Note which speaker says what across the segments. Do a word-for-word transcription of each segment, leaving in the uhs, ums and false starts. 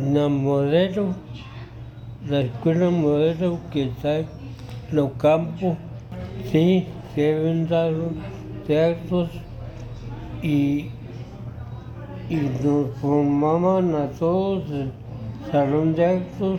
Speaker 1: la Modelo, la escuela Modelo que está en los campos, sí, se ven teatros y, y nos formaban a todos el salón de actos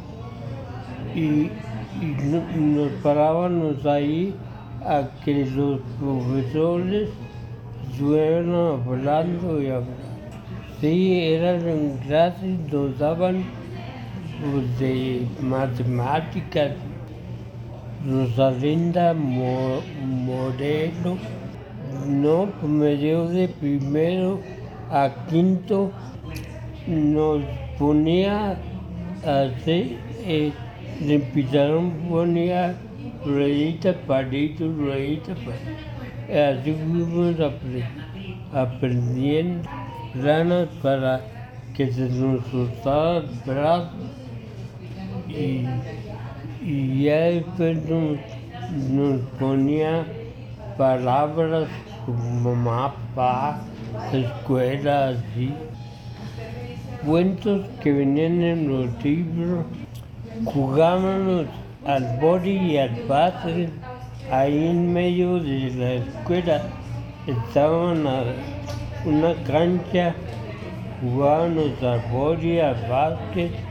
Speaker 1: y, y no, nos parábamos ahí a que los profesores estuvieran hablando y hablando. Sí, eran en clases, nos daban pues, de matemáticas, Rosalinda Mo- Moreno, no, pues me dio de primero a quinto, nos ponía así, eh, el pizarrón ponía ruedita, palito, ruedita, palito. Así fuimos apre- aprendiendo planas para que se nos soltara el brazo y, y ya después nos, nos ponía palabras como mamá, papá, escuela, así. Cuentos que venían en los libros, jugábamos al boli y al básquet, ahí en medio de la escuela estaba una, una cancha, jugábamos al boli, al básquet.